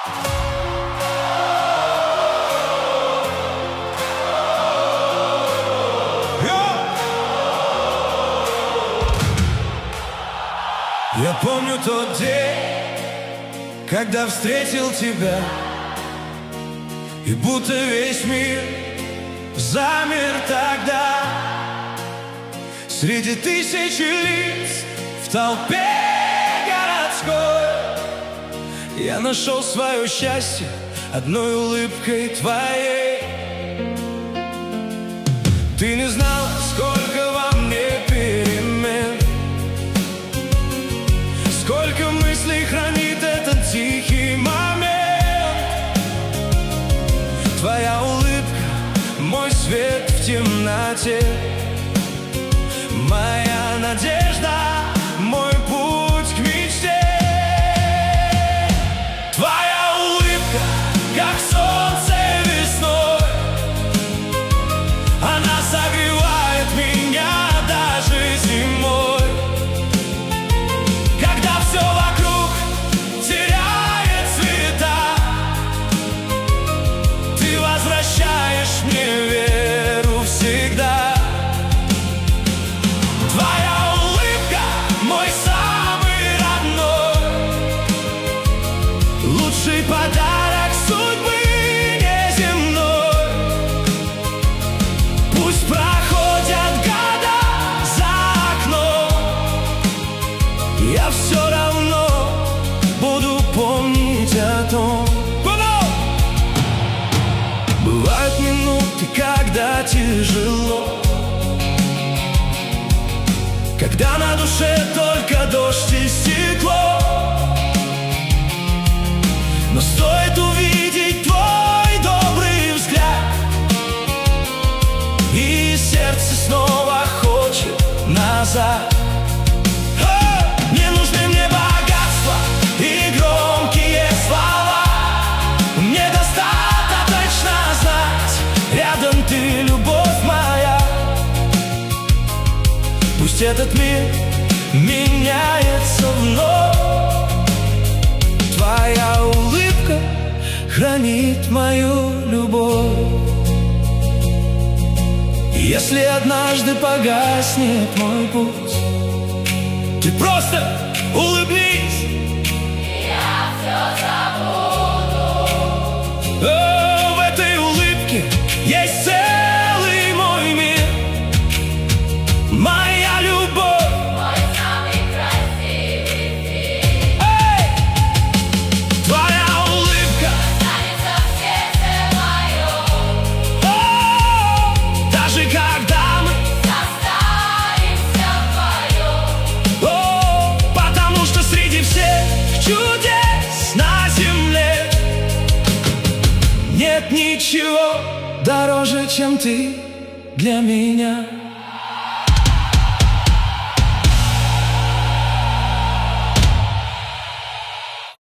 Я помню тот день, когда встретил тебя, и будто весь мир замер тогда. Среди тысячи лиц в толпе городской я нашел свое счастье одной улыбкой твоей. Ты не знала, сколько во мне перемен, сколько мыслей хранит этот тихий момент. Твоя улыбка, мой свет в темноте, моя надежда, мой путь к мечте. Твоя улыбка, как солнце весной, она согревает меня даже зимой. Когда все вокруг теряет цвета, ты возвращаешь мне веру всегда. Твоя улыбка, мой самый родной, лучший подарок судьбы неземной. Пусть проходят года за окном, я все равно буду помнить о том. Бывают минуты, когда тяжело, когда на душе только дождь и стекло. Но стоит увидеть твой добрый взгляд, и сердце снова хочет назад. Не нужны мне богатства и громкие слова, мне достаточно знать, рядом ты, любовь моя. Пусть этот мир меняется вновь, твоя улыбка хранит мою любовь. Если однажды погаснет мой путь, ты просто улыбнись, я все забуду. В этой улыбке есть целый мой мир, моя любовь, Мой самый красивый фильм. твоя улыбка, Останется в сердце моем, даже когда мы, состаримся вдвоем. потому что среди всех чудес на земле нет ничего дороже, чем ты для меня.